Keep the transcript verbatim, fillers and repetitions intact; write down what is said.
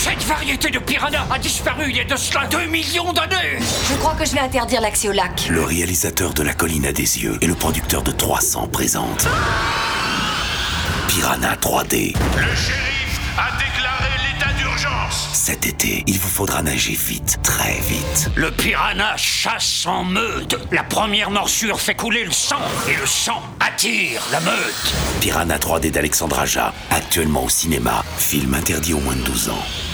Cette variété de piranha a disparu il y a de cela deux millions d'années. Je crois que je vais interdire l'accès au lac. Le réalisateur de La Colline à des yeux et le producteur de trois cents présentent Piranha trois D. Le shérif a déclaré l'état d'urgence. Cet été, il vous faudra nager vite, très vite. Le piranha chasse en meute. La première morsure fait couler le sang, et le sang attire la meute. Piranha trois D d'Alexandre Aja, actuellement au cinéma. Film interdit aux moins de douze ans.